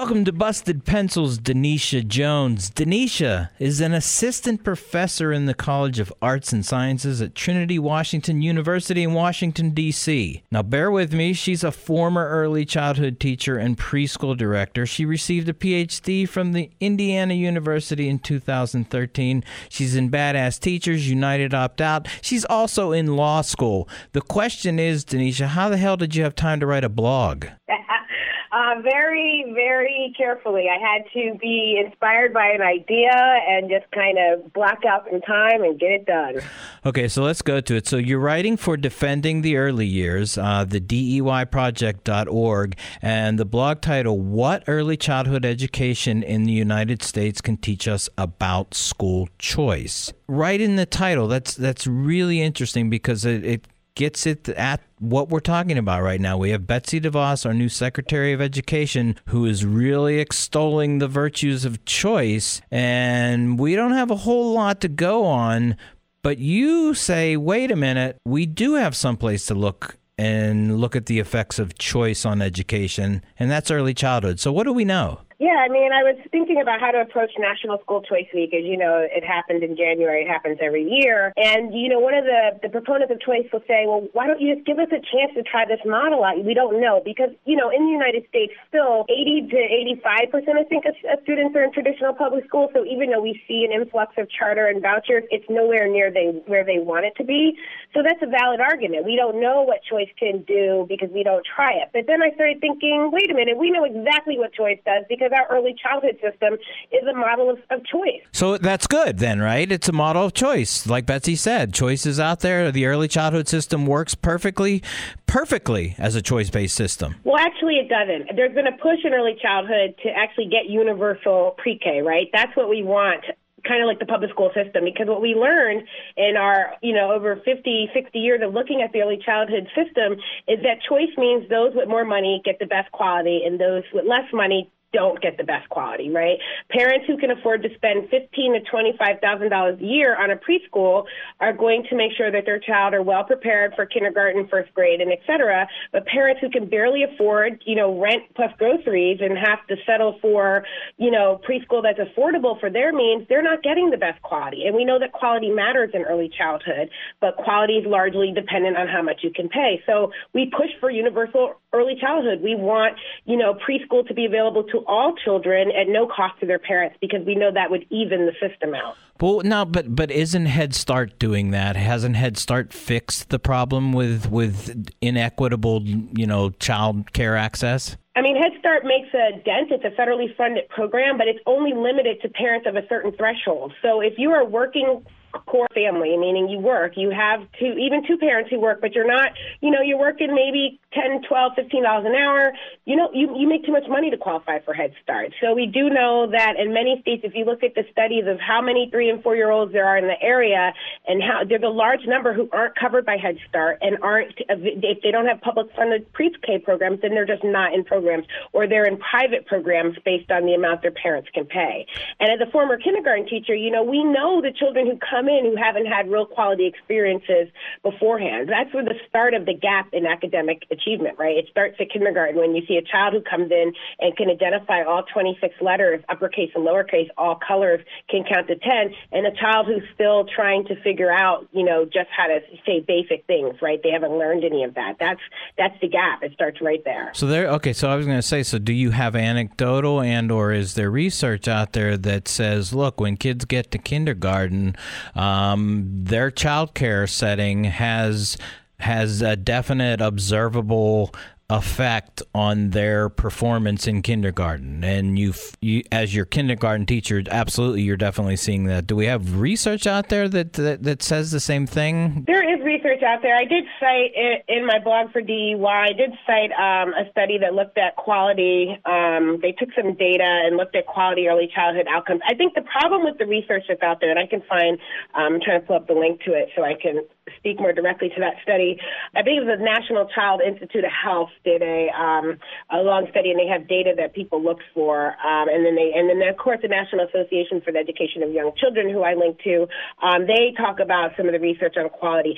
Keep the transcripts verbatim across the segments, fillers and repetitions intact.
Welcome to Busted Pencils, Denisha Jones. Denisha is an assistant professor in the College of Arts and Sciences at Trinity Washington University in Washington, D C. Now, bear with me. She's a former early childhood teacher and preschool director. She received a P H D from the Indiana University in two thousand thirteen. She's in Badass Teachers, United Opt-Out. She's also in law school. The question is, Denisha, how the hell did you have time to write a blog? Uh, very, very carefully. I had to be inspired by an idea and just kind of block out some time and get it done. Okay, so let's go to it. So you're writing for Defending the Early Years, uh, the D E Y project dot org, and the blog title, What Early Childhood Education in the United States Can Teach Us About School Choice. Right in the title, that's that's really interesting because it, it gets it at what we're talking about right now. We have Betsy DeVos, our new Secretary of Education, who is really extolling the virtues of choice, and we don't have a whole lot to go on, but you say, wait a minute, we do have someplace to look and look at the effects of choice on education, and that's early childhood. So what do we know? Yeah, I mean, I was thinking about how to approach National School Choice Week. As you know, it happened in January. It happens every year. And, you know, one of the, the proponents of choice will say, well, why don't you just give us a chance to try this model out? We don't know. Because, you know, in the United States, still eighty to eighty-five percent, I think, of, of students are in traditional public schools. So even though we see an influx of charter and vouchers, it's nowhere near they, where they want it to be. So that's a valid argument. We don't know what choice can do because we don't try it. But then I started thinking, wait a minute, we know exactly what choice does because our early childhood system is a model of, of choice. So that's good then, right? It's a model of choice. Like Betsy said, choice is out there. The early childhood system works perfectly, perfectly as a choice-based system. Well, actually it doesn't. There's been a push in early childhood to actually get universal pre-K, right? That's what we want, kind of like the public school system, because what we learned in our, you know, over fifty, sixty years of looking at the early childhood system is that choice means those with more money get the best quality and those with less money don't get the best quality, right? Parents who can afford to spend fifteen thousand to twenty-five thousand dollars a year on a preschool are going to make sure that their child are well prepared for kindergarten, first grade, and et cetera. But parents who can barely afford, you know, rent plus groceries and have to settle for, you know, preschool that's affordable for their means, they're not getting the best quality. And we know that quality matters in early childhood, but quality is largely dependent on how much you can pay. So we push for universal early childhood. We want, you know, preschool to be available to all children at no cost to their parents because we know that would even the system out. Well, no, but but isn't Head Start doing that? Hasn't Head Start fixed the problem with with inequitable, you know, child care access? I mean, Head Start makes a dent. It's a federally funded program, but it's only limited to parents of a certain threshold. So if you are working core family, meaning you work, you have two, even two parents who work, but you're not, you know, you're working maybe ten, twelve, fifteen dollars an hour, you know, you, you make too much money to qualify for Head Start. So we do know that in many states, if you look at the studies of how many three and four year olds there are in the area and how there's a large number who aren't covered by Head Start and aren't, if they don't have public funded pre-K programs, then they're just not in programs or they're in private programs based on the amount their parents can pay. And as a former kindergarten teacher, you know, we know the children who come in who haven't had real quality experiences beforehand. That's where the start of the gap in academic achievement, right? It starts at kindergarten when you see a child who comes in and can identify all twenty-six letters, uppercase and lowercase, all colors, can count to ten, and a child who's still trying to figure out, you know, just how to say basic things, right? They haven't learned any of that. That's that's the gap. It starts right there. So there, okay, so I was going to say, so do you have anecdotal and or is there research out there that says, look, when kids get to kindergarten, Um, their child care setting has has a definite observable effect on their performance in kindergarten, and you, you as your kindergarten teacher, absolutely, you're definitely seeing that. Do we have research out there that that, that says the same thing? There is research out there. I did cite it in my blog for D E Y. I did cite um, a study that looked at quality. Um, they took some data and looked at quality early childhood outcomes. I think the problem with the research that's out there, and I can find, um, I'm trying to pull up the link to it so I can speak more directly to that study. I think it was the National Child Institute of Health did a um, a long study, and they have data that people look for, um, and then they and then of course the National Association for the Education of Young Children, who I linked to, um, they talk about some of the research on quality.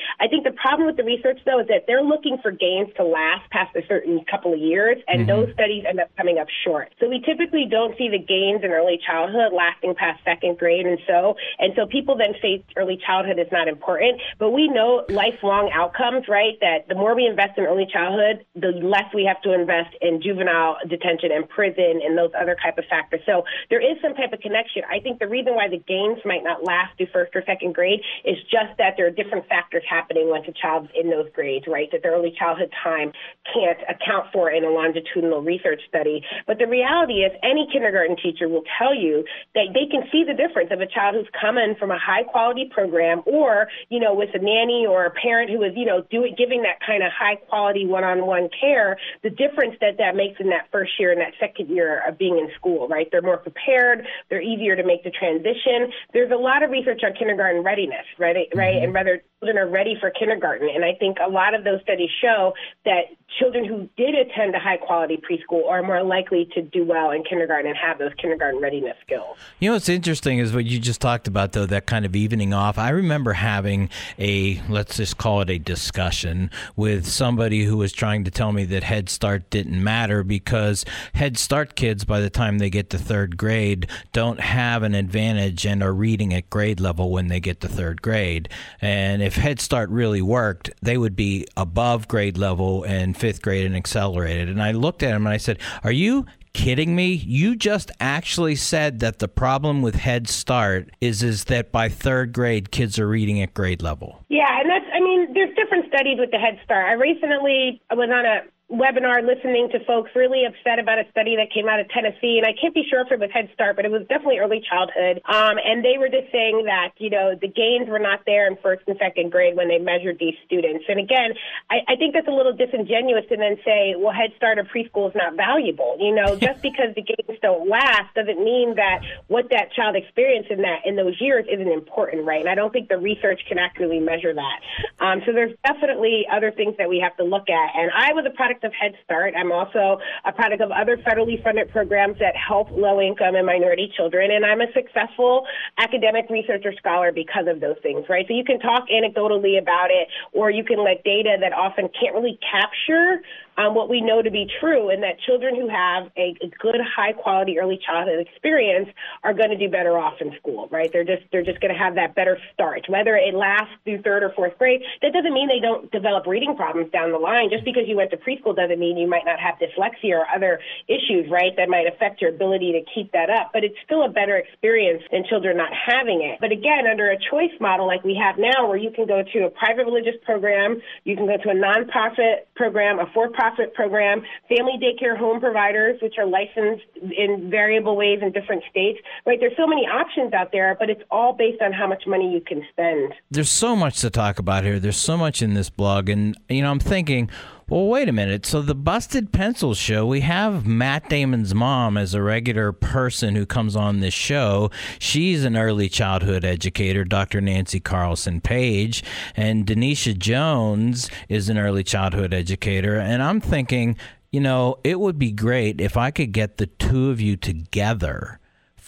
I think the problem with the research, though, is that they're looking for gains to last past a certain couple of years, and mm-hmm. those studies end up coming up short. So we typically don't see the gains in early childhood lasting past second grade, and so and so people then say early childhood is not important. But we know lifelong outcomes, right? That the more we invest in early childhood, the less we have to invest in juvenile detention and prison and those other type of factors. So there is some type of connection. I think the reason why the gains might not last through first or second grade is just that there are different factors happening once a child's in those grades, right? That the early childhood time can't account for in a longitudinal research study. But the reality is any kindergarten teacher will tell you that they can see the difference of a child who's coming from a high quality program or, you know, with a nanny or a parent who is, you know, doing, giving that kind of high quality one-on-one care, the difference that that makes in that first year and that second year of being in school, right? They're more prepared. They're easier to make the transition. There's a lot of research on kindergarten readiness, right? Right, mm-hmm. and whether children are ready for kindergarten. And I think a lot of those studies show that children who did attend a high-quality preschool are more likely to do well in kindergarten and have those kindergarten readiness skills. You know what's interesting is what you just talked about, though, that kind of evening off. I remember having a, let's just call it a discussion with somebody who was trying to tell me that Head Start didn't matter because Head Start kids, by the time they get to third grade, don't have an advantage and are reading at grade level when they get to third grade. And if Head Start really worked, they would be above grade level and fifth grade and accelerated. And I looked at him and I said, are you kidding me? You just actually said that the problem with Head Start is is that by third grade, kids are reading at grade level. Yeah, and that's, I mean, there's different studies with the Head Start. I recently was on a webinar listening to folks really upset about a study that came out of Tennessee, and I can't be sure if it was Head Start, but it was definitely early childhood. Um, and they were just saying that, you know, the gains were not there in first and second grade when they measured these students. And again, I, I think that's a little disingenuous to then say, well, Head Start or preschool is not valuable. You know, just because the gains don't last doesn't mean that what that child experienced in that in those years isn't important, right? And I don't think the research can accurately measure that. Um, so there's definitely other things that we have to look at. And I was a product of Head Start. I'm also a product of other federally funded programs that help low-income and minority children, and I'm a successful academic researcher scholar because of those things, right? So you can talk anecdotally about it, or you can let data that often can't really capture um, what we know to be true, and that children who have a, a good, high-quality early childhood experience are going to do better off in school, right? They're just they're just going to have that better start. Whether it lasts through third or fourth grade, that doesn't mean they don't develop reading problems down the line. Just because you went to preschool doesn't mean you might not have dyslexia or other issues, right, that might affect your ability to keep that up. But it's still a better experience than children not having it. But again, under a choice model like we have now, where you can go to a private religious program, you can go to a nonprofit program, a for-profit program, family daycare home providers, which are licensed in variable ways in different states, right? There's so many options out there, but it's all based on how much money you can spend. There's so much to talk about here. There's so much in this blog. And, you know, I'm thinking, well, wait a minute. So the Busted Pencils show, we have Matt Damon's mom as a regular person who comes on this show. She's an early childhood educator, Doctor Nancy Carlson Page, and Denisha Jones is an early childhood educator. And I'm thinking, you know, it would be great if I could get the two of you together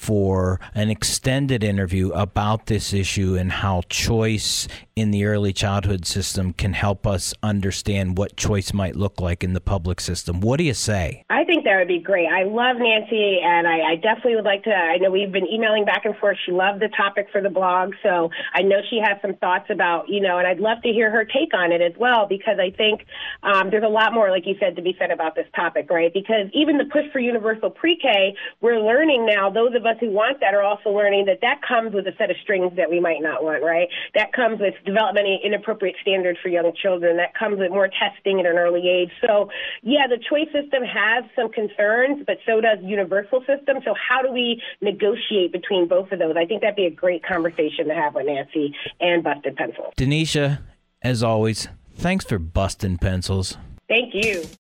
for an extended interview about this issue and how choice in the early childhood system can help us understand what choice might look like in the public system. What do you say? I think that would be great. I love Nancy, and I, I definitely would like to, I know we've been emailing back and forth. She loved the topic for the blog, so I know she has some thoughts about, you know, and I'd love to hear her take on it as well, because I think um, there's a lot more, like you said, to be said about this topic, right? Because even the push for universal pre-K, we're learning now, those of us who want that are also learning that that comes with a set of strings that we might not want, right? That comes with developmentally inappropriate standards for young children. That comes with more testing at an early age. So, yeah, the choice system has some concerns, but so does universal system. So how do we negotiate between both of those? I think that'd be a great conversation to have with Nancy and Busted Pencils. Denisha, as always, thanks for busting pencils. Thank you.